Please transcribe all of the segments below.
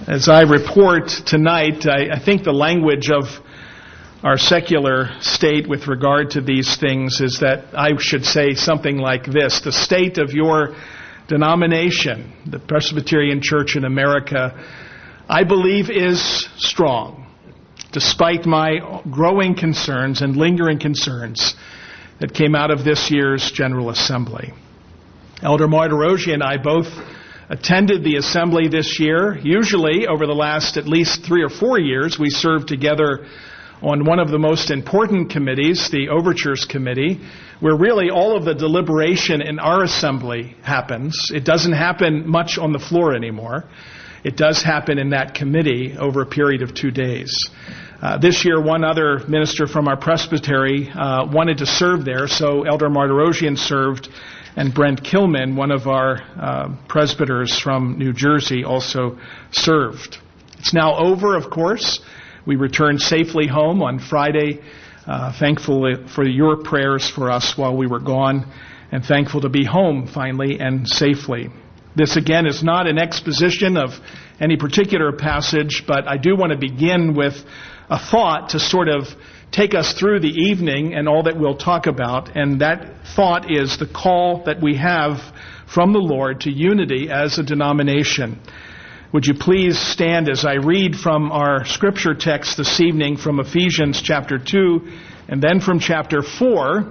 As I report tonight, I think the language of our secular state with regard to these things is that I should say something like this: the state of your denomination, the Presbyterian Church in America, I believe is strong, despite my growing concerns and lingering concerns that came out of this year's General Assembly. Elder Martirossi and I both attended the assembly this year. Usually, over the last at least 3 or 4 years, we served together on one of the most important committees, the Overtures Committee, where really all of the deliberation in our assembly happens. It doesn't happen much on the floor anymore. It does happen in that committee over a period of 2 days. This year, one other minister from our presbytery wanted to serve there, so Elder Martirossi served, and Brent Kilman, one of our presbyters from New Jersey, also served. It's now over, of course. We returned safely home on Friday, thankful for your prayers for us while we were gone, and thankful to be home finally and safely. This, again, is not an exposition of any particular passage, but I do want to begin with a thought to sort of take us through the evening and all that we'll talk about. And that thought is the call that we have from the Lord to unity as a denomination. Would you please stand as I read from our scripture text this evening from Ephesians chapter 2 and then from chapter 4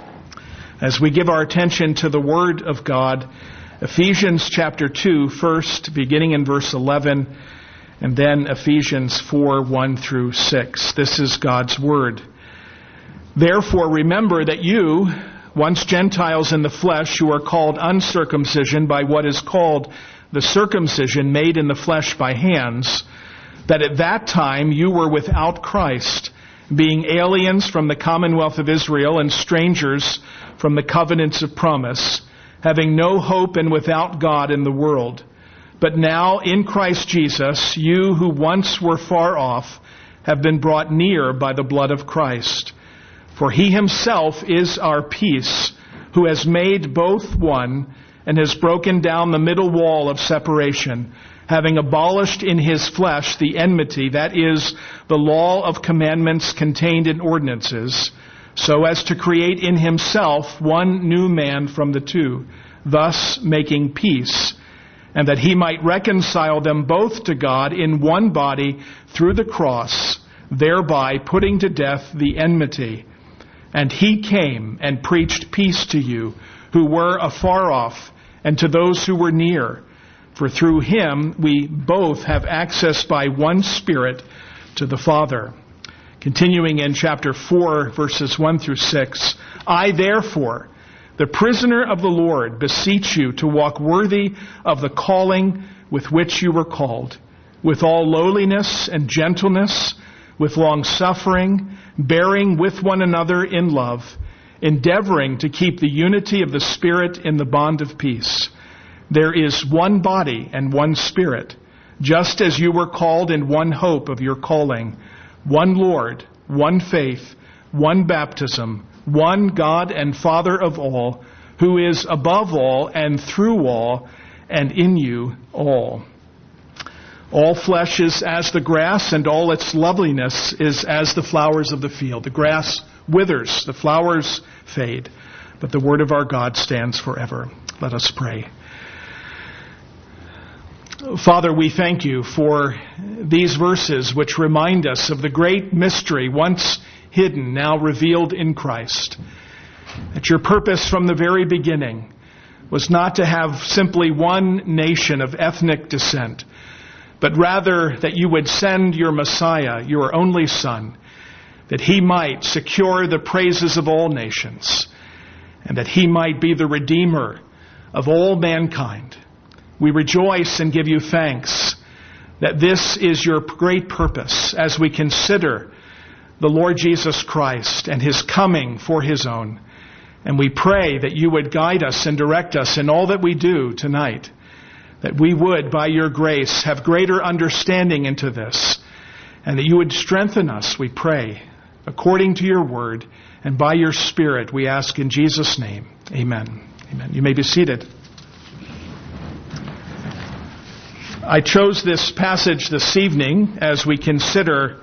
as we give our attention to the Word of God. Ephesians chapter 2 first, beginning in verse 11, and then Ephesians 4, 1 through 6. This is God's Word. Therefore remember that you, once Gentiles in the flesh, who are called uncircumcision by what is called the circumcision made in the flesh by hands, that at that time you were without Christ, being aliens from the commonwealth of Israel and strangers from the covenants of promise, having no hope and without God in the world. But now in Christ Jesus, you who once were far off have been brought near by the blood of Christ. For he himself is our peace, who has made both one and has broken down the middle wall of separation, having abolished in his flesh the enmity, that is, the law of commandments contained in ordinances, so as to create in himself one new man from the two, thus making peace, and that he might reconcile them both to God in one body through the cross, thereby putting to death the enmity. And he came and preached peace to you who were afar off, and to those who were near. For through him we both have access by one Spirit to the Father. Continuing in chapter 4, verses 1 through 6, I therefore, the prisoner of the Lord, beseech you to walk worthy of the calling with which you were called, with all lowliness and gentleness, with long-suffering, bearing with one another in love, endeavoring to keep the unity of the Spirit in the bond of peace. There is one body and one Spirit, just as you were called in one hope of your calling, one Lord, one faith, one baptism, one God and Father of all, who is above all and through all and in you all. All flesh is as the grass, and all its loveliness is as the flowers of the field. The grass withers, the flowers fade, but the word of our God stands forever. Let us pray. Father, we thank you for these verses which remind us of the great mystery once hidden, now revealed in Christ. That your purpose from the very beginning was not to have simply one nation of ethnic descent, but rather that you would send your Messiah, your only Son, that he might secure the praises of all nations, and that he might be the Redeemer of all mankind. We rejoice and give you thanks that this is your great purpose as we consider the Lord Jesus Christ and his coming for his own. And we pray that you would guide us and direct us in all that we do tonight, that we would, by your grace, have greater understanding into this, and that you would strengthen us, we pray, according to your word, and by your Spirit, we ask in Jesus' name. Amen. Amen. You may be seated. I chose this passage this evening as we consider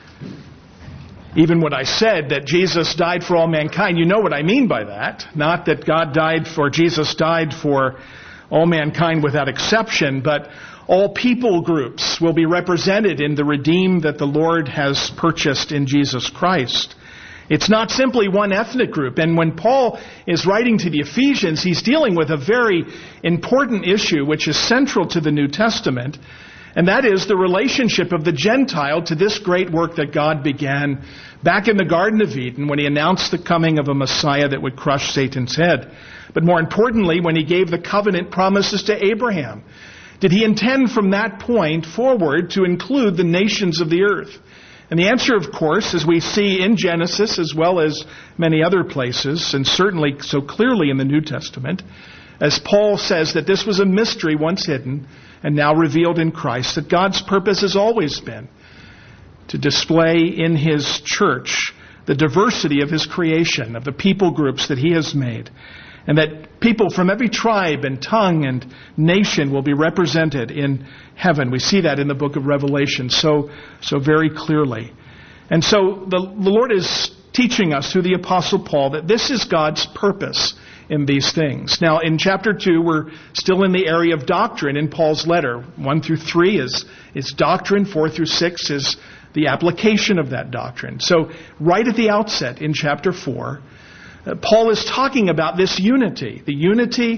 even what I said, that Jesus died for all mankind. You know what I mean by that. Not that Jesus died for all mankind without exception, but all people groups will be represented in the redeemed that the Lord has purchased in Jesus Christ. It's not simply one ethnic group. And when Paul is writing to the Ephesians, he's dealing with a very important issue which is central to the New Testament, and that is the relationship of the Gentile to this great work that God began back in the Garden of Eden when he announced the coming of a Messiah that would crush Satan's head. But more importantly, when he gave the covenant promises to Abraham. Did he intend from that point forward to include the nations of the earth? And the answer, of course, as we see in Genesis as well as many other places, and certainly so clearly in the New Testament, as Paul says that this was a mystery once hidden and now revealed in Christ, that God's purpose has always been to display in His church the diversity of His creation, of the people groups that He has made, and that people from every tribe and tongue and nation will be represented in heaven. We see that in the book of Revelation so very clearly. And so the Lord is teaching us through the Apostle Paul that this is God's purpose in these things. Now, in chapter 2, we're still in the area of doctrine in Paul's letter. 1 through 3 is doctrine. 4 through 6 is the application of that doctrine. So right at the outset in chapter 4, Paul is talking about this unity, the unity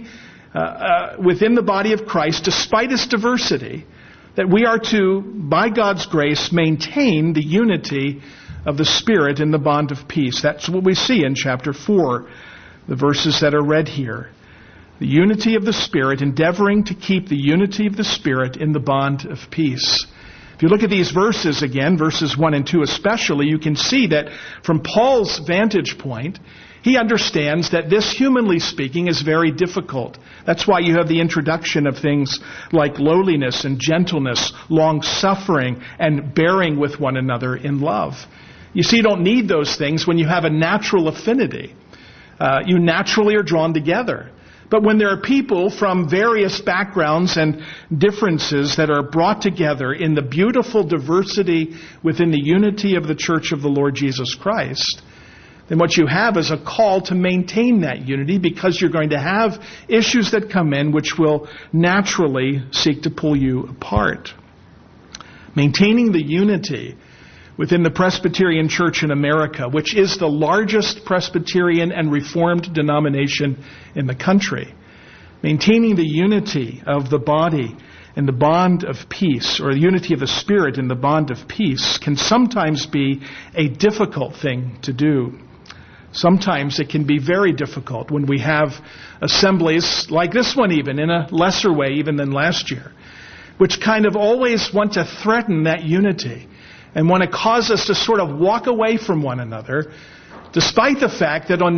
within the body of Christ, despite its diversity, that we are to, by God's grace, maintain the unity of the Spirit in the bond of peace. That's what we see in chapter 4, the verses that are read here. The unity of the Spirit, endeavoring to keep the unity of the Spirit in the bond of peace. If you look at these verses again, verses 1 and 2 especially, you can see that from Paul's vantage point, he understands that this, humanly speaking, is very difficult. That's why you have the introduction of things like lowliness and gentleness, long-suffering, and bearing with one another in love. You see, you don't need those things when you have a natural affinity. You naturally are drawn together. But when there are people from various backgrounds and differences that are brought together in the beautiful diversity within the unity of the church of the Lord Jesus Christ, then what you have is a call to maintain that unity, because you're going to have issues that come in which will naturally seek to pull you apart. Maintaining the unity within the Presbyterian Church in America, which is the largest Presbyterian and Reformed denomination in the country. Maintaining the unity of the body in the bond of peace, or the unity of the Spirit in the bond of peace, can sometimes be a difficult thing to do. Sometimes it can be very difficult when we have assemblies like this one, even in a lesser way even than last year, which kind of always want to threaten that unity and want to cause us to sort of walk away from one another, despite the fact that on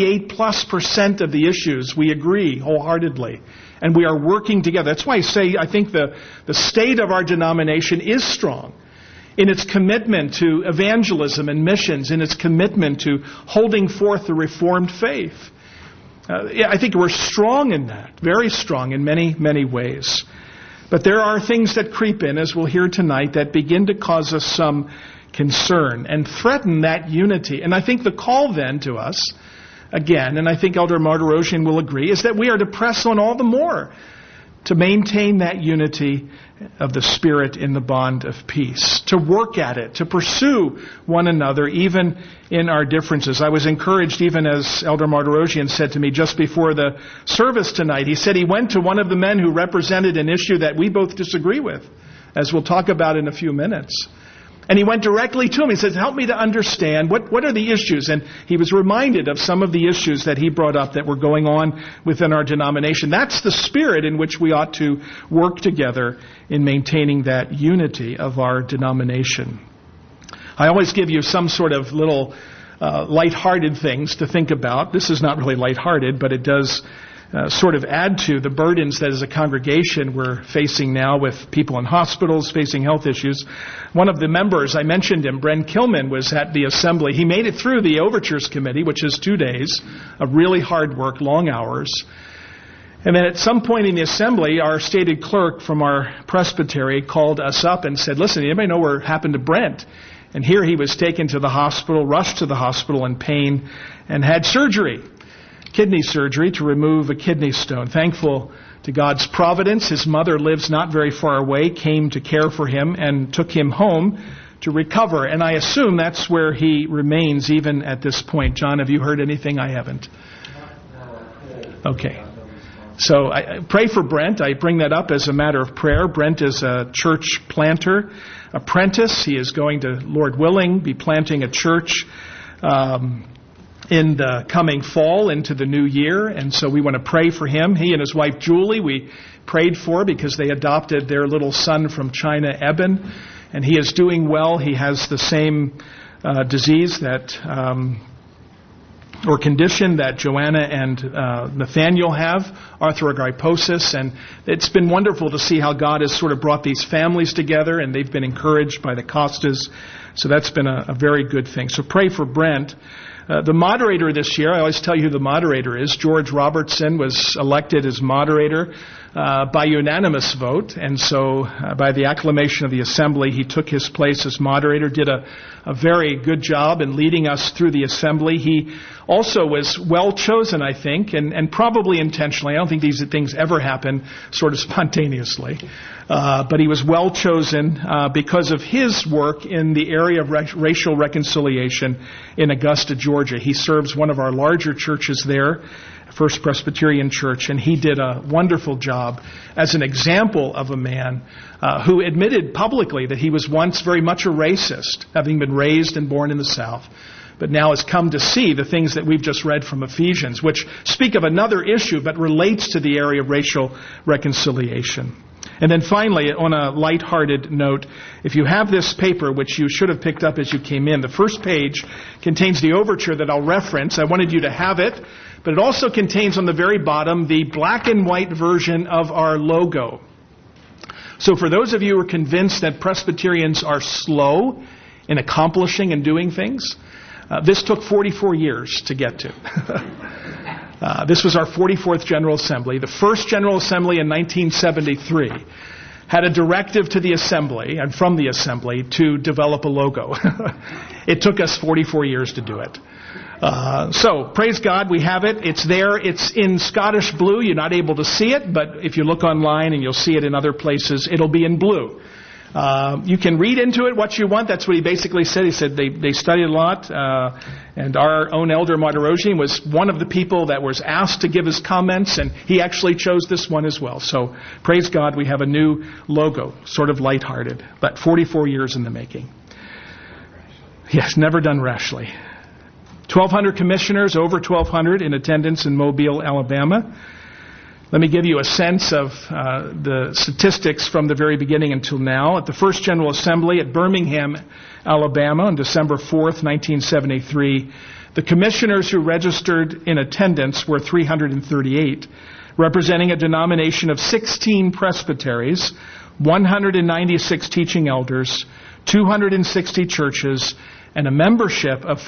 98+% of the issues we agree wholeheartedly and we are working together. That's why I think the state of our denomination is strong in its commitment to evangelism and missions, in its commitment to holding forth the Reformed faith. I think we're strong in that, very strong in many, many ways. But there are things that creep in, as we'll hear tonight, that begin to cause us some concern and threaten that unity. And I think the call then to us, again, and I think Elder Martirosian will agree, is that we are to press on all the more to maintain that unity of the Spirit in the bond of peace, to work at it, to pursue one another even in our differences. I was encouraged, even as Elder Martirosian said to me just before the service tonight. He said he went to one of the men who represented an issue that we both disagree with, as we'll talk about in a few minutes. And he went directly to him. He says, help me to understand, what are the issues? And he was reminded of some of the issues that he brought up that were going on within our denomination. That's the spirit in which we ought to work together in maintaining that unity of our denomination. I always give you some sort of little lighthearted things to think about. This is not really lighthearted, but it does sort of add to the burdens that as a congregation we're facing now with people in hospitals, facing health issues. One of the members, I mentioned him, Bren Kilman, was at the assembly. He made it through the Overtures Committee, which is 2 days of really hard work, long hours. And then at some point in the assembly, our stated clerk from our presbytery called us up and said, listen, anybody know what happened to Brent? And here he was taken to the hospital, rushed to the hospital in pain, and had surgery, kidney surgery, to remove a kidney stone. Thankful to God's providence, his mother lives not very far away, came to care for him and took him home to recover. And I assume that's where he remains even at this point. John, have you heard anything? I haven't. Okay. So I pray for Brent. I bring that up as a matter of prayer. Brent is a church planter, apprentice. He is going to, Lord willing, be planting a church in the coming fall into the new year. And so we want to pray for him. He and his wife Julie, we prayed for because they adopted their little son from China, Eben. And he is doing well. He has the same disease that or condition that Joanna and Nathaniel have, arthrogryposis. And it's been wonderful to see how God has sort of brought these families together, and they've been encouraged by the Costas. So that's been a very good thing. So pray for Brent. The moderator this year, I always tell you who the moderator is. George Robertson was elected as moderator by unanimous vote. And so by the acclamation of the assembly, he took his place as moderator, did a very good job in leading us through the assembly. He also was well chosen, I think, and probably intentionally. I don't think these things ever happen sort of spontaneously. But he was well chosen because of his work in the area of racial reconciliation in Augusta, Georgia. He serves one of our larger churches there, First Presbyterian Church, and he did a wonderful job as an example of a man who admitted publicly that he was once very much a racist, having been raised and born in the South, but now has come to see the things that we've just read from Ephesians, which speak of another issue but relates to the area of racial reconciliation. And then finally, on a lighthearted note, if you have this paper, which you should have picked up as you came in, the first page contains the overture that I'll reference. I wanted you to have it, but it also contains on the very bottom the black and white version of our logo. So for those of you who are convinced that Presbyterians are slow in accomplishing and doing things, this took 44 years to get to. This was our 44th General Assembly. The first General Assembly in 1973 had a directive to the Assembly and from the Assembly to develop a logo. It took us 44 years to do it. So, praise God, we have it. It's there. It's in Scottish blue. You're not able to see it, but if you look online and you'll see it in other places, it'll be in blue. You can read into it what you want. That's what he basically said. He said they studied a lot, and our own elder Martirosian was one of the people that was asked to give his comments, and he actually chose this one as well. So praise God, we have a new logo, sort of lighthearted, but 44 years in the making. Yes, never done rashly. 1,200 commissioners, over 1,200 in attendance in Mobile, Alabama. Let me give you a sense of the statistics from the very beginning until now. At the First General Assembly at Birmingham, Alabama, on December 4th, 1973, the commissioners who registered in attendance were 338, representing a denomination of 16 presbyteries, 196 teaching elders, 260 churches, and a membership of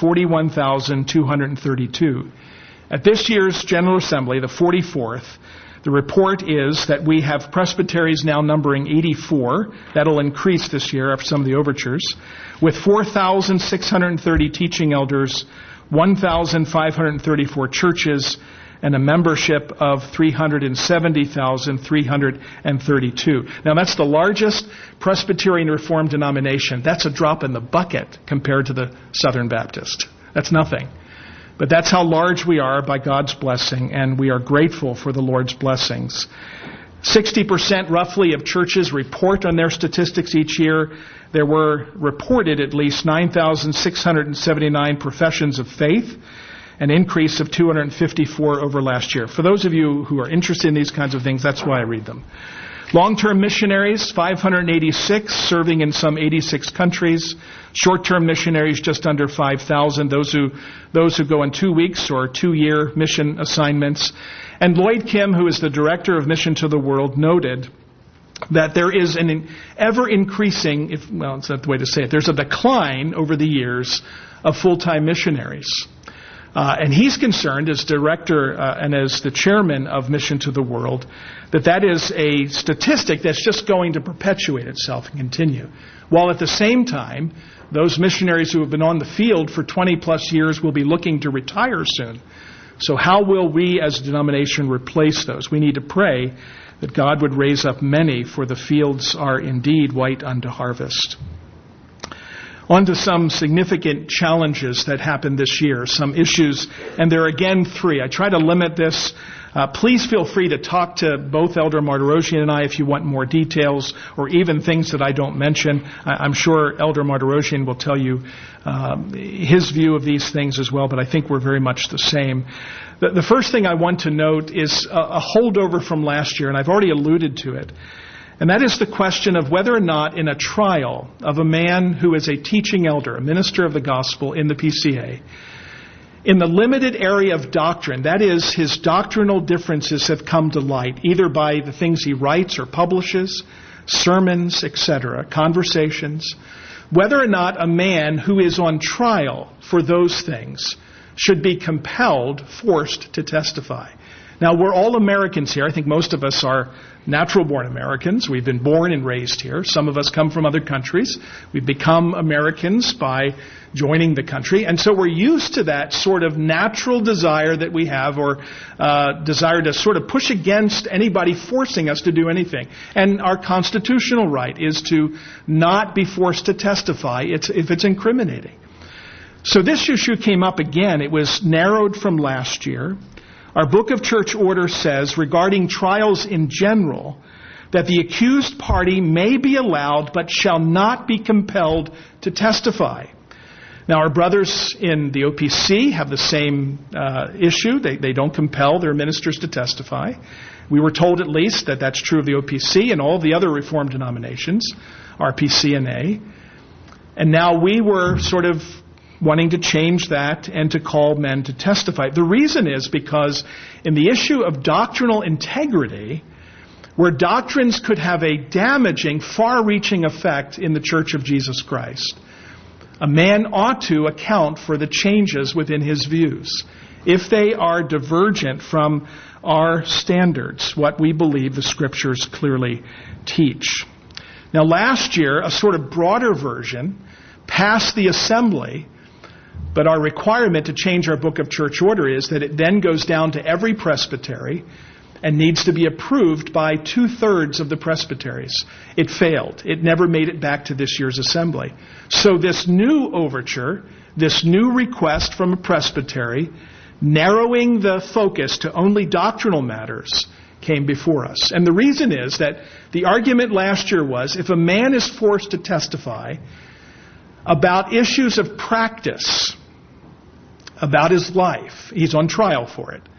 41,232. At this year's General Assembly, the 44th, the report is that we have presbyteries now numbering 84. That'll increase this year after some of the overtures, with 4,630 teaching elders, 1,534 churches, and a membership of 370,332. Now that's the largest Presbyterian Reformed denomination. That's a drop in the bucket compared to the Southern Baptist. That's nothing. But that's how large we are by God's blessing, and we are grateful for the Lord's blessings. 60% roughly of churches report on their statistics each year. There were reported at least 9,679 professions of faith, an increase of 254 over last year. For those of you who are interested in these kinds of things, that's why I read them. Long-term missionaries, 586, serving in some 86 countries. Short-term missionaries, just under 5,000. Those who go in 2 weeks or 2-year mission assignments. And Lloyd Kim, who is the director of Mission to the World, noted that there is an ever-increasing, it's not the way to say it, there's a decline over the years of full-time missionaries. And he's concerned, as director and as the chairman of Mission to the World, that is a statistic that's just going to perpetuate itself and continue. While at the same time, those missionaries who have been on the field for 20 plus years will be looking to retire soon. So how will we as a denomination replace those? We need to pray that God would raise up many, for the fields are indeed white unto harvest. On to some significant challenges that happened this year, some issues, and there are again 3. I try to limit this. Please feel free to talk to both Elder Martirosyan and I if you want more details or even things that I don't mention. I'm sure Elder Martirosyan will tell you his view of these things as well, but I think we're very much the same. The first thing I want to note is a holdover from last year, and I've already alluded to it. And that is the question of whether or not in a trial of a man who is a teaching elder, a minister of the gospel in the PCA, in the limited area of doctrine, that is, his doctrinal differences have come to light, either by the things he writes or publishes, sermons, etc., conversations, whether or not a man who is on trial for those things should be compelled, forced to testify. Now, we're all Americans here. I think most of us are natural-born Americans. We've been born and raised here. Some of us come from other countries. We've become Americans by joining the country. And so we're used to that sort of natural desire that we have, or desire to sort of push against anybody forcing us to do anything. And our constitutional right is to not be forced to testify if it's incriminating. So this issue came up again. It was narrowed from last year. Our Book of Church Order says, regarding trials in general, that the accused party may be allowed but shall not be compelled to testify. Now, our brothers in the OPC have the same issue. They don't compel their ministers to testify. We were told at least that that's true of the OPC and all the other Reformed denominations, RPC and A. And now we were sort of wanting to change that and to call men to testify. The reason is because in the issue of doctrinal integrity, where doctrines could have a damaging, far-reaching effect in the Church of Jesus Christ, a man ought to account for the changes within his views if they are divergent from our standards, what we believe the Scriptures clearly teach. Now, last year, a sort of broader version passed the assembly. But our requirement to change our Book of Church Order is that it then goes down to every presbytery and needs to be approved by 2/3 of the presbyteries. It failed. It never made it back to this year's assembly. So this new overture, this new request from a presbytery, narrowing the focus to only doctrinal matters, came before us. And the reason is that the argument last year was if a man is forced to testify about issues of practice, about his life, he's on trial for it,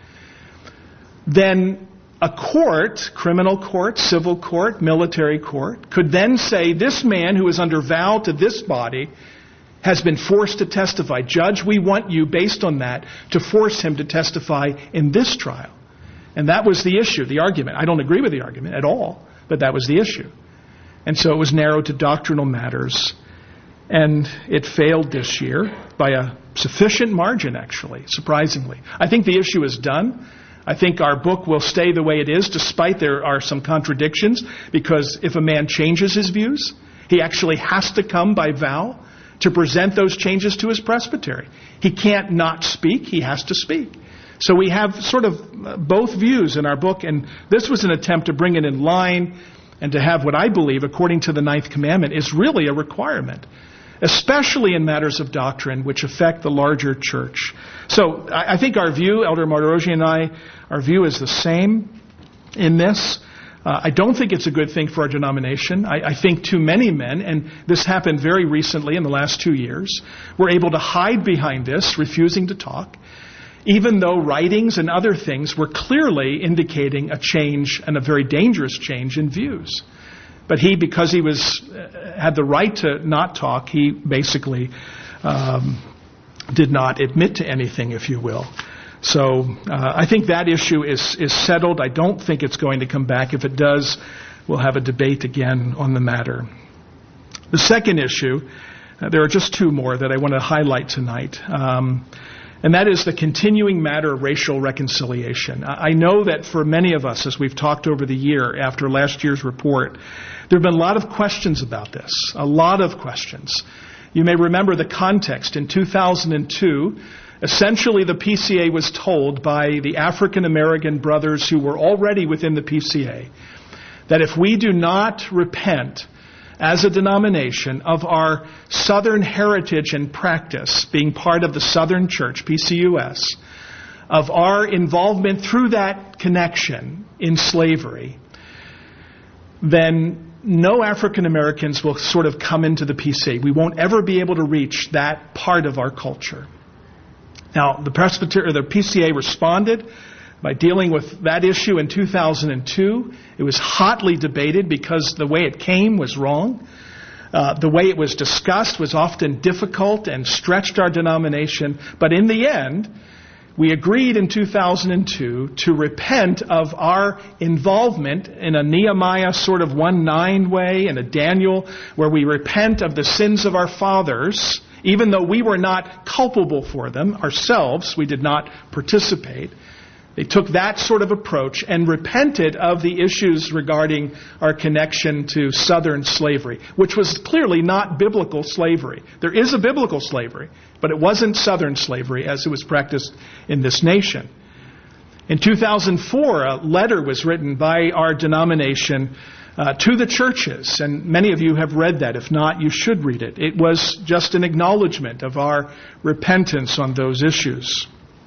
then a court, criminal court, civil court, military court, could then say this man who is under vow to this body has been forced to testify. Judge, we want you, based on that, to force him to testify in this trial. And that was the issue, the argument. I don't agree with the argument at all, but that was the issue. And so it was narrowed to doctrinal matters. And it failed this year by a sufficient margin, actually, surprisingly. I think the issue is done. I think our book will stay the way it is, despite there are some contradictions, because if a man changes his views, he actually has to come by vow to present those changes to his presbytery. He can't not speak. He has to speak. So we have sort of both views in our book, and this was an attempt to bring it in line and to have what I believe, according to the 9th commandment, is really a requirement, especially in matters of doctrine which affect the larger church. So I think our view, Elder Martirosyan and I, our view is the same in this. I don't think it's a good thing for our denomination. I think too many men, and this happened very recently in the last 2 years, were able to hide behind this, refusing to talk, even though writings and other things were clearly indicating a change, and a very dangerous change in views. But he, because he had the right to not talk, he basically did not admit to anything, if you will. So I think that issue is settled. I don't think it's going to come back. If it does, we'll have a debate again on the matter. The second issue, there are just two more that I want to highlight tonight. And that is the continuing matter of racial reconciliation. I know that for many of us, as we've talked over the year after last year's report, there have been a lot of questions about this, a lot of questions. You may remember the context. In 2002, essentially the PCA was told by the African American brothers who were already within the PCA that if we do not repent as a denomination of our Southern heritage and practice, being part of the Southern Church, PCUS, of our involvement through that connection in slavery, then no African Americans will sort of come into the PCA. We won't ever be able to reach that part of our culture. Now, the PCA responded by dealing with that issue in 2002. It was hotly debated because the way it came was wrong. The way it was discussed was often difficult and stretched our denomination. But in the end, we agreed in 2002 to repent of our involvement in a Nehemiah sort of 1:9 way and a Daniel where we repent of the sins of our fathers, even though we were not culpable for them ourselves. We did not participate. They took that sort of approach and repented of the issues regarding our connection to Southern slavery, which was clearly not biblical slavery. There is a biblical slavery, but it wasn't Southern slavery as it was practiced in this nation. In 2004, a letter was written by our denomination to the churches, and many of you have read that. If not, you should read it. It was just an acknowledgement of our repentance on those issues.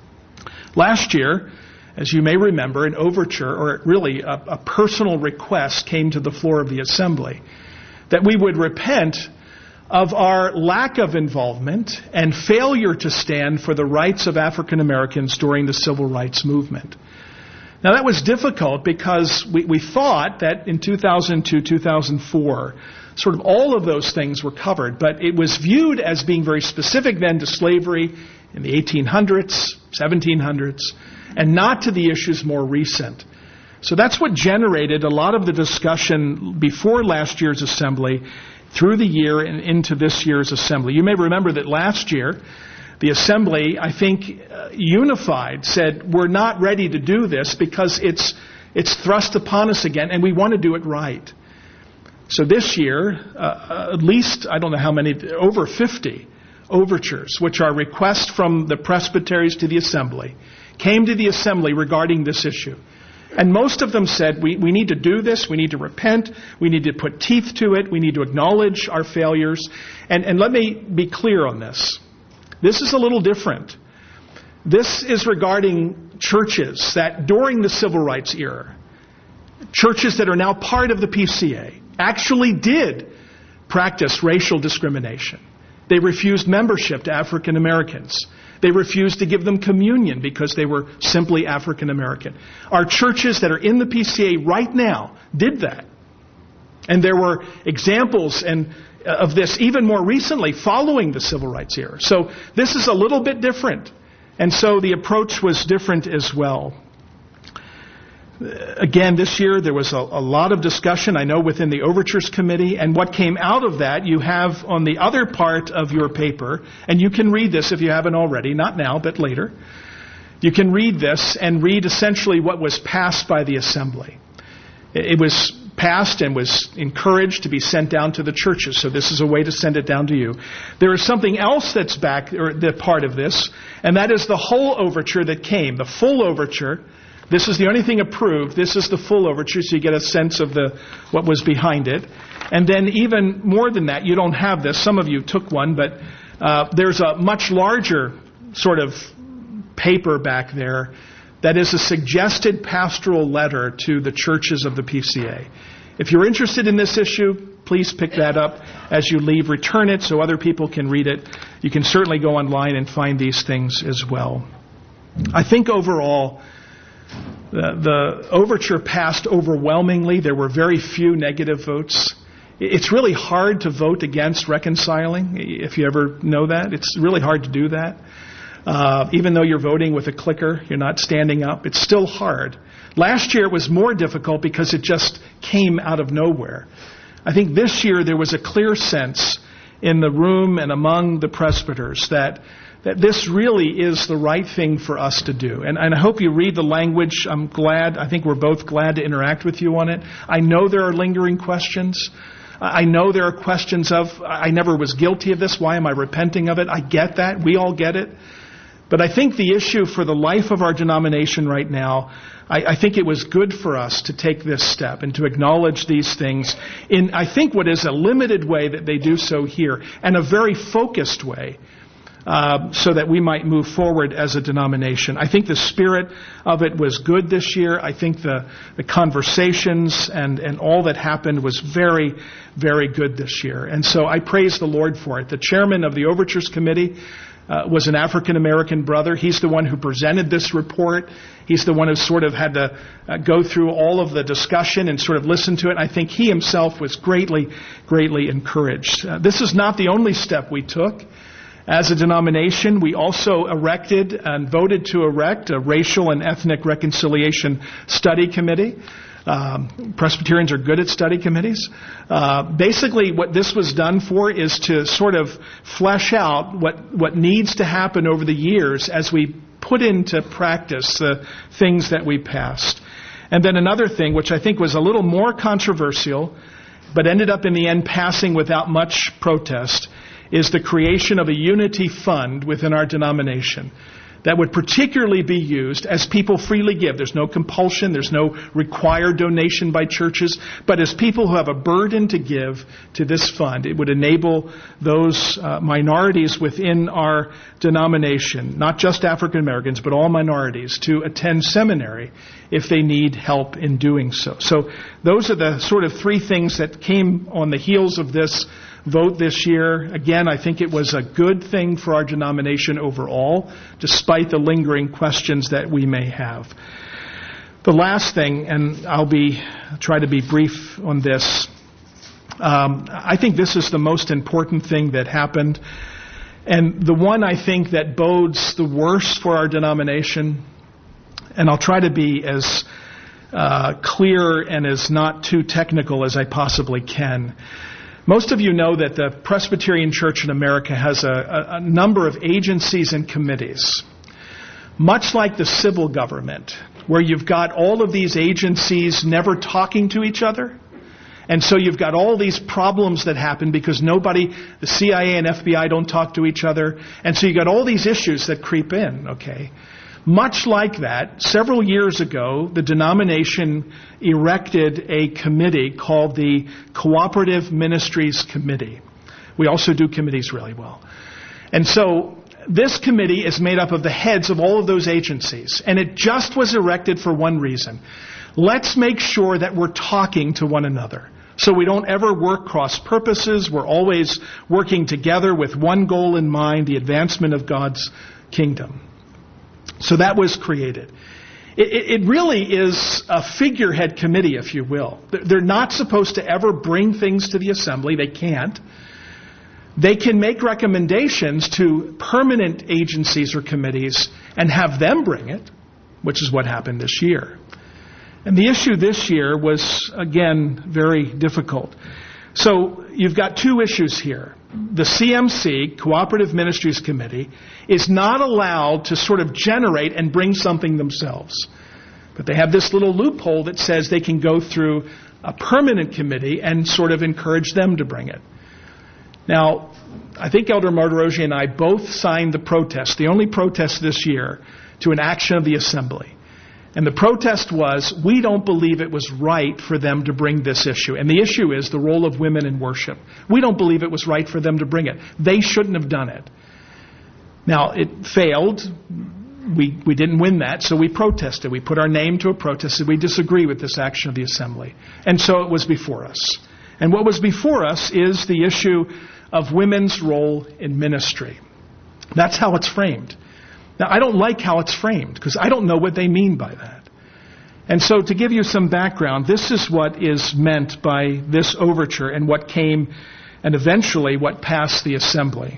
Last year, as you may remember, an overture, or really a personal request, came to the floor of the assembly that we would repent of our lack of involvement and failure to stand for the rights of African Americans during the civil rights movement. Now that was difficult because we thought that in 2002, 2004, sort of all of those things were covered, but it was viewed as being very specific then to slavery in the 1800s, 1700s, and not to the issues more recent. So that's what generated a lot of the discussion before last year's assembly, through the year and into this year's assembly. You may remember that last year, the assembly, I think, unified, said, we're not ready to do this because it's thrust upon us again, and we want to do it right. So this year, at least, I don't know how many, over 50 overtures, which are requests from the presbyteries to the assembly, came to the assembly regarding this issue. And most of them said, we need to do this, we need to repent, we need to put teeth to it, we need to acknowledge our failures. And let me be clear on this. This is a little different. This is regarding churches that during the civil rights era, churches that are now part of the PCA, actually did practice racial discrimination. They refused membership to African Americans. They refused to give them communion because they were simply African American. Our churches that are in the PCA right now did that. And there were examples of this even more recently following the civil rights era. So this is a little bit different. And so the approach was different as well. Again, this year there was a lot of discussion, I know, within the Overtures Committee, and what came out of that you have on the other part of your paper, and you can read this if you haven't already, not now, but later. You can read this and read essentially what was passed by the assembly. It was passed and was encouraged to be sent down to the churches, so this is a way to send it down to you. There is something else that's back, or the part of this, and that is the whole overture that came, the full overture. This is the only thing approved. This is the full overture, so you get a sense of what was behind it. And then even more than that, you don't have this. Some of you took one, but there's a much larger sort of paper back there that is a suggested pastoral letter to the churches of the PCA. If you're interested in this issue, please pick that up as you leave. Return it so other people can read it. You can certainly go online and find these things as well. I think overall, the overture passed overwhelmingly. There were very few negative votes. It's really hard to vote against reconciling, if you ever know that. It's really hard to do that. Even though you're voting with a clicker, you're not standing up, it's still hard. Last year it was more difficult because it just came out of nowhere. I think this year there was a clear sense in the room and among the presbyters that that this really is the right thing for us to do. And I hope you read the language. I think we're both glad to interact with you on it. I know there are lingering questions. I know there are questions of, I never was guilty of this. Why am I repenting of it? I get that. We all get it. But I think the issue for the life of our denomination right now, I think it was good for us to take this step and to acknowledge these things in, I think, what is a limited way that they do so here, and a very focused way, so that we might move forward as a denomination. I think the spirit of it was good this year. I think the conversations and all that happened was very, very good this year. And so I praise the Lord for it. The chairman of the Overtures Committee was an African-American brother. He's the one who presented this report. He's the one who sort of had to go through all of the discussion and sort of listen to it. I think he himself was greatly, greatly encouraged. This is not the only step we took. As a denomination, we also erected and voted to erect a racial and ethnic reconciliation study committee. Presbyterians are good at study committees. Basically, what this was done for is to sort of flesh out what needs to happen over the years as we put into practice the things that we passed. And then another thing, which I think was a little more controversial, but ended up in the end passing without much protest, is the creation of a unity fund within our denomination that would particularly be used as people freely give. There's no compulsion. There's no required donation by churches. But as people who have a burden to give to this fund, it would enable those minorities within our denomination, not just African Americans, but all minorities, to attend seminary if they need help in doing so. So those are the sort of three things that came on the heels of this vote this year. Again, I think it was a good thing for our denomination overall, despite the lingering questions that we may have. The last thing, and I'll try to be brief on this, I think this is the most important thing that happened, and the one I think that bodes the worst for our denomination, and I'll try to be as clear and as not too technical as I possibly can. Most of you know that the Presbyterian Church in America has a number of agencies and committees, much like the civil government, where you've got all of these agencies never talking to each other. And so you've got all these problems that happen because the CIA and FBI don't talk to each other. And so you've got all these issues that creep in, okay? Much like that, several years ago, the denomination erected a committee called the Cooperative Ministries Committee. We also do committees really well. And so this committee is made up of the heads of all of those agencies. And it just was erected for one reason. Let's make sure that we're talking to one another, so we don't ever work cross purposes. We're always working together with one goal in mind, the advancement of God's kingdom. So that was created. It really is a figurehead committee, if you will. They're not supposed to ever bring things to the assembly. They can't. They can make recommendations to permanent agencies or committees and have them bring it, which is what happened this year. And the issue this year was, again, very difficult. So you've got two issues here. The CMC, Cooperative Ministries Committee, is not allowed to sort of generate and bring something themselves. But they have this little loophole that says they can go through a permanent committee and sort of encourage them to bring it. Now, I think Elder Martirossi and I both signed the protest, the only protest this year, to an action of the assembly. And the protest was, we don't believe it was right for them to bring this issue. And the issue is the role of women in worship. We don't believe it was right for them to bring it. They shouldn't have done it. Now, it failed. We didn't win that, so we protested. We put our name to a protest, and we disagree with this action of the assembly. And so it was before us. And what was before us is the issue of women's role in ministry. That's how it's framed. Now, I don't like how it's framed, because I don't know what they mean by that. And so to give you some background, this is what is meant by this overture and what came and eventually what passed the assembly.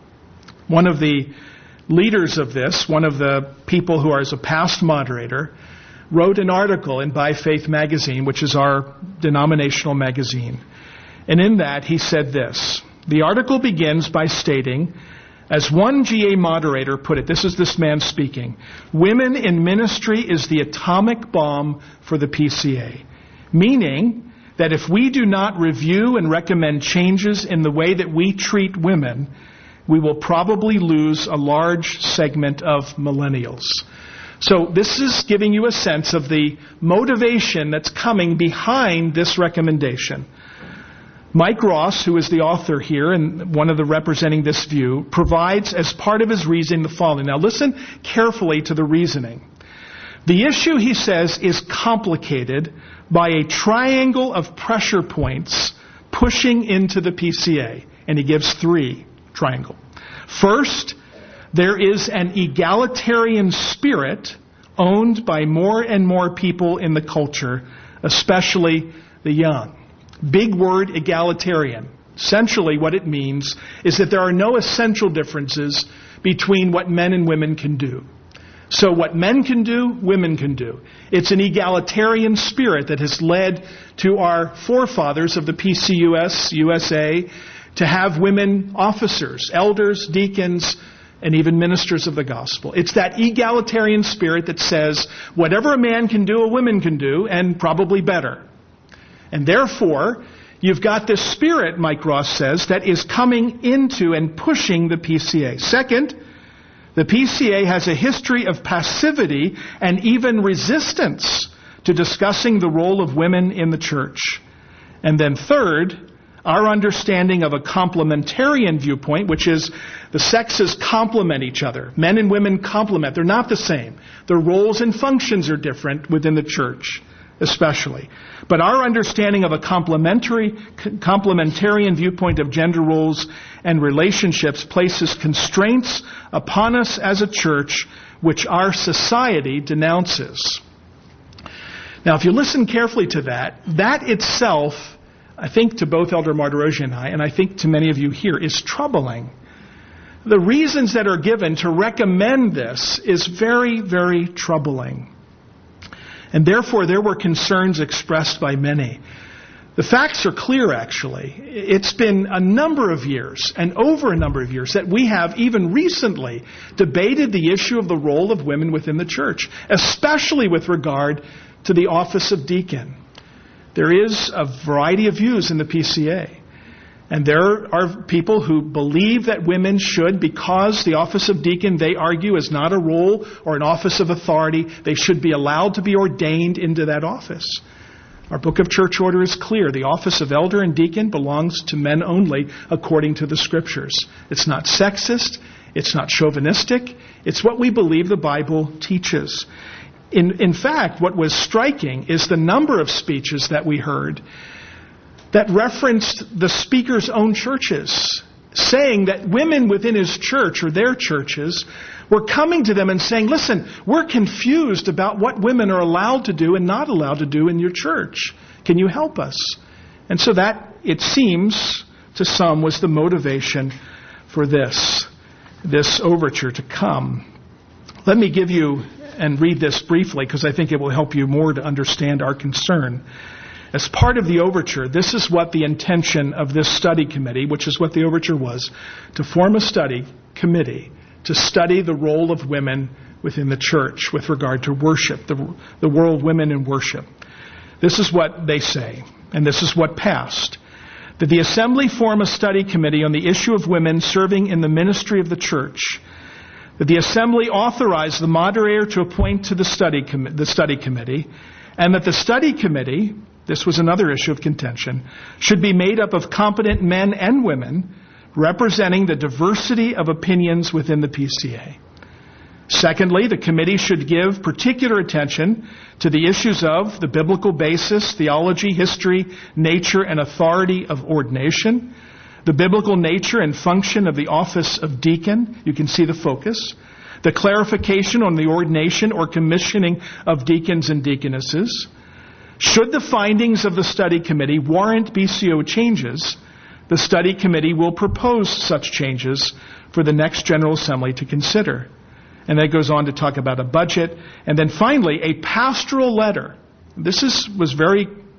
One of the leaders of this, one of the people who is a past moderator, wrote an article in By Faith magazine, which is our denominational magazine. And in that he said this: the article begins by stating As one GA moderator put it, this is this man speaking, women in ministry is the atomic bomb for the PCA, meaning that if we do not review and recommend changes in the way that we treat women, we will probably lose a large segment of millennials. So this is giving you a sense of the motivation that's coming behind this recommendation. Mike Ross, who is the author here and one of the representing this view, provides as part of his reasoning the following. Now listen carefully to the reasoning. The issue, he says, is complicated by a triangle of pressure points pushing into the PCA. And he gives 3 triangle. First, there is an egalitarian spirit owned by more and more people in the culture, especially the young. Big word, egalitarian. Essentially what it means is that there are no essential differences between what men and women can do. So what men can do, women can do. It's an egalitarian spirit that has led to our forefathers of the PCUS, USA, to have women officers, elders, deacons, and even ministers of the gospel. It's that egalitarian spirit that says whatever a man can do, a woman can do, and probably better. And therefore, you've got this spirit, Mike Ross says, that is coming into and pushing the PCA. Second, the PCA has a history of passivity and even resistance to discussing the role of women in the church. And then third, our understanding of a complementarian viewpoint, which is the sexes complement each other. Men and women complement. They're not the same. Their roles and functions are different within the church, especially. But our understanding of a complementarian viewpoint of gender roles and relationships places constraints upon us as a church which our society denounces. Now, if you listen carefully to that itself, I think to both Elder Martirosyan and I think to many of you here, is troubling. The reasons that are given to recommend this is very, very troubling. And therefore, there were concerns expressed by many. The facts are clear, actually. It's been a number of years, and over a number of years, that we have even recently debated the issue of the role of women within the church, especially with regard to the office of deacon. There is a variety of views in the PCA. And there are people who believe that women should, because the office of deacon, they argue, is not a role or an office of authority, they should be allowed to be ordained into that office. Our Book of Church Order is clear. The office of elder and deacon belongs to men only according to the Scriptures. It's not sexist. It's not chauvinistic. It's what we believe the Bible teaches. In fact, what was striking is the number of speeches that we heard that referenced the speaker's own churches, saying that women within his church or their churches were coming to them and saying, listen, we're confused about what women are allowed to do and not allowed to do in your church. Can you help us? And so that, it seems to some, was the motivation for this overture to come. Let me give you and read this briefly because I think it will help you more to understand our concern. As part of the overture, this is what the intention of this study committee, which is what the overture was, to form a study committee to study the role of women within the church with regard to worship, the role of women in worship. This is what they say, and this is what passed. That the assembly form a study committee on the issue of women serving in the ministry of the church. That the assembly authorize the moderator to appoint to the study committee, and that the study committee, this was another issue of contention, should be made up of competent men and women representing the diversity of opinions within the PCA. Secondly, the committee should give particular attention to the issues of the biblical basis, theology, history, nature, and authority of ordination, the biblical nature and function of the office of deacon. You can see the focus. The clarification on the ordination or commissioning of deacons and deaconesses. Should the findings of the study committee warrant BCO changes, the study committee will propose such changes for the next General Assembly to consider. And then it goes on to talk about a budget. And then finally, a pastoral letter. This was very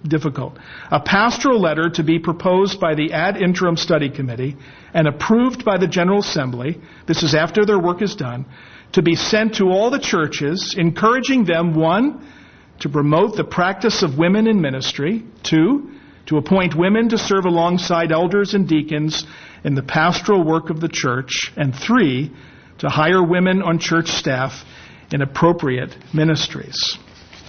difficult. A pastoral letter to be proposed by the ad interim study committee and approved by the General Assembly, this is after their work is done, to be sent to all the churches, encouraging them, 1, to promote the practice of women in ministry, 2, to appoint women to serve alongside elders and deacons in the pastoral work of the church, and 3, to hire women on church staff in appropriate ministries.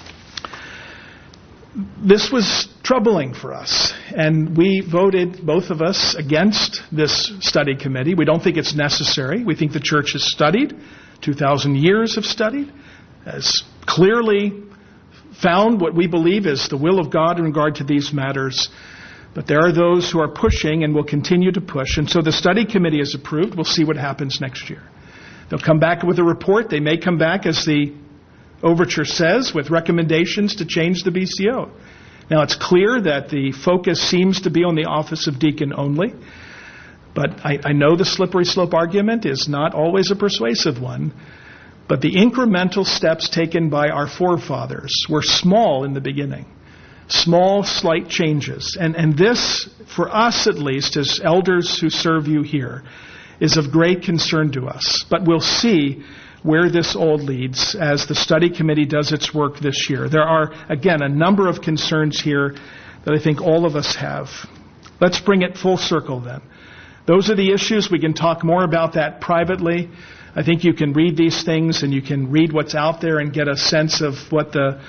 This was troubling for us, and we voted, both of us, against this study committee. We don't think it's necessary. We think the church has studied, 2,000 years have studied, has clearly found what we believe is the will of God in regard to these matters. But there are those who are pushing and will continue to push. And so the study committee is approved. We'll see what happens next year. They'll come back with a report. They may come back, as the overture says, with recommendations to change the BCO. Now, it's clear that the focus seems to be on the office of deacon only. But I know the slippery slope argument is not always a persuasive one. But the incremental steps taken by our forefathers were small in the beginning. Small, slight changes. And this, for us at least, as elders who serve you here, is of great concern to us. But we'll see where this all leads as the study committee does its work this year. There are, again, a number of concerns here that I think all of us have. Let's bring it full circle then. Those are the issues. We can talk more about that privately. I think you can read these things and you can read what's out there and get a sense of what the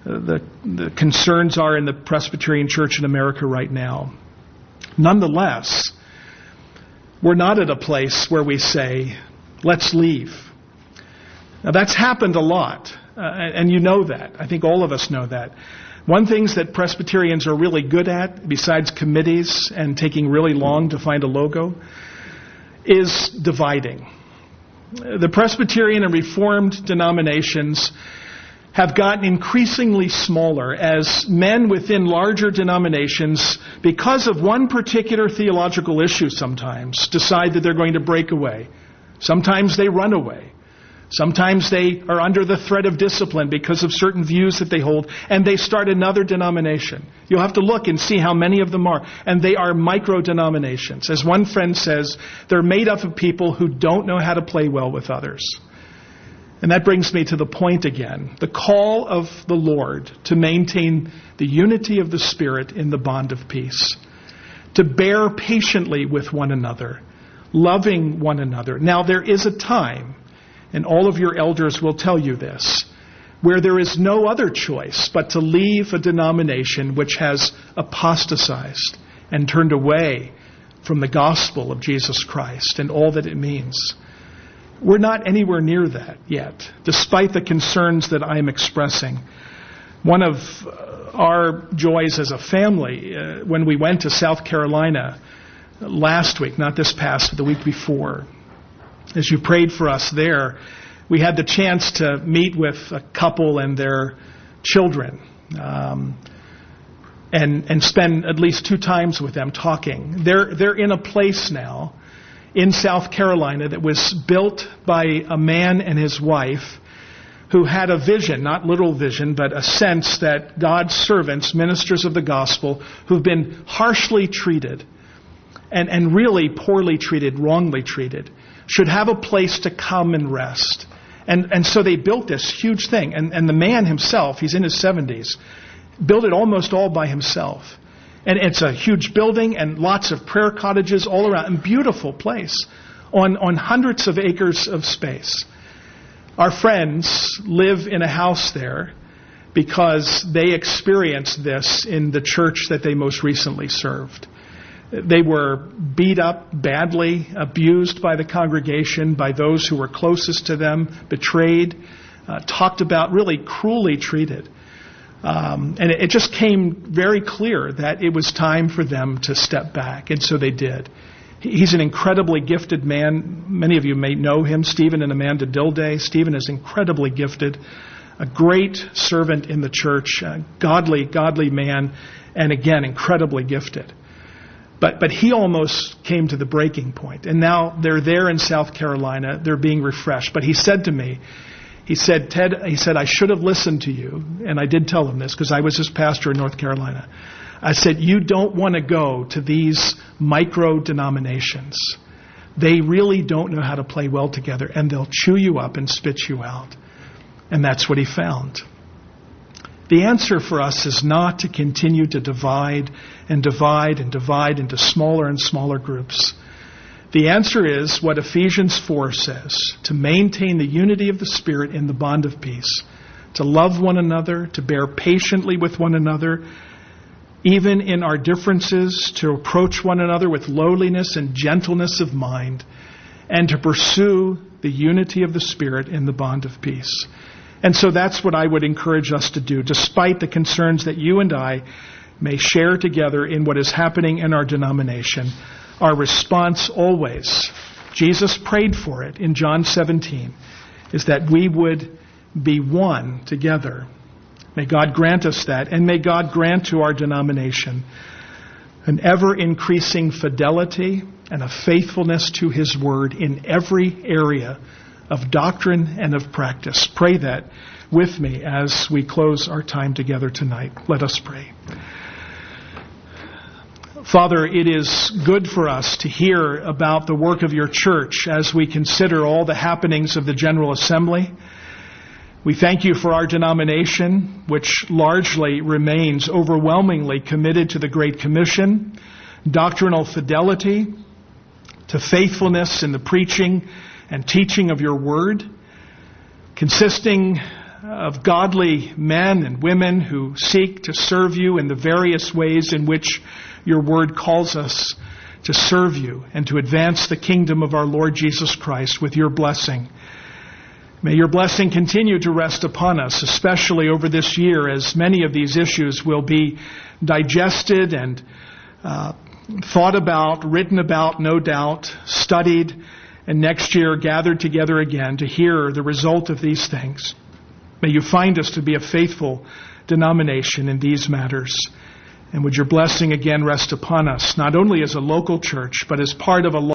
concerns are in the Presbyterian Church in America right now. Nonetheless, we're not at a place where we say, let's leave. Now, that's happened a lot, and you know that. I think all of us know that. One thing that Presbyterians are really good at, besides committees and taking really long to find a logo, is dividing. The Presbyterian and Reformed denominations have gotten increasingly smaller as men within larger denominations, because of one particular theological issue sometimes, decide that they're going to break away. Sometimes they run away. Sometimes they are under the threat of discipline because of certain views that they hold, and they start another denomination. You'll have to look and see how many of them are. And they are micro-denominations. As one friend says, they're made up of people who don't know how to play well with others. And that brings me to the point again. The call of the Lord to maintain the unity of the Spirit in the bond of peace. To bear patiently with one another, loving one another. Now, there is a time, and all of your elders will tell you this, where there is no other choice but to leave a denomination which has apostatized and turned away from the gospel of Jesus Christ and all that it means. We're not anywhere near that yet, despite the concerns that I'm expressing. One of our joys as a family, when we went to South Carolina last week, not this past, but the week before, as you prayed for us there, we had the chance to meet with a couple and their children and spend at least 2 times with them talking. They're in a place now in South Carolina that was built by a man and his wife who had a vision, not literal vision, but a sense that God's servants, ministers of the gospel, who've been harshly treated and really poorly treated, wrongly treated, should have a place to come and rest. And so they built this huge thing. And the man himself, he's in his 70s, built it almost all by himself. And it's a huge building and lots of prayer cottages all around. And beautiful place on hundreds of acres of space. Our friends live in a house there because they experienced this in the church that they most recently served. They were beat up badly, abused by the congregation, by those who were closest to them, betrayed, talked about, really cruelly treated. And it just came very clear that it was time for them to step back, and so they did. He's an incredibly gifted man. Many of you may know him, Stephen and Amanda Dilday. Stephen is incredibly gifted, a great servant in the church, a godly man, and again, incredibly gifted. But he almost came to the breaking point. And now they're there in South Carolina. They're being refreshed. But he said to me, He said, Ted, I should have listened to you. And I did tell him this because I was his pastor in North Carolina. I said, you don't want to go to these micro-denominations. They really don't know how to play well together, and they'll chew you up and spit you out. And that's what he found. The answer for us is not to continue to divide and divide and divide into smaller and smaller groups. The answer is what Ephesians 4 says, to maintain the unity of the Spirit in the bond of peace, to love one another, to bear patiently with one another, even in our differences, to approach one another with lowliness and gentleness of mind, and to pursue the unity of the Spirit in the bond of peace. And so that's what I would encourage us to do, despite the concerns that you and I may share together in what is happening in our denomination. Our response always, Jesus prayed for it in John 17, is that we would be one together. May God grant us that, and may God grant to our denomination an ever-increasing fidelity and a faithfulness to His Word in every area of doctrine and of practice. Pray that with me as we close our time together tonight. Let us pray. Father, it is good for us to hear about the work of your church as we consider all the happenings of the General Assembly. We thank you for our denomination, which largely remains overwhelmingly committed to the Great Commission, doctrinal fidelity, to faithfulness in the preaching and teaching of your word, consisting of godly men and women who seek to serve you in the various ways in which your word calls us to serve you and to advance the kingdom of our Lord Jesus Christ with your blessing. May your blessing continue to rest upon us, especially over this year, as many of these issues will be digested and thought about, written about, no doubt, studied, and next year gathered together again to hear the result of these things. May you find us to be a faithful denomination in these matters. And would your blessing again rest upon us, not only as a local church, but as part of a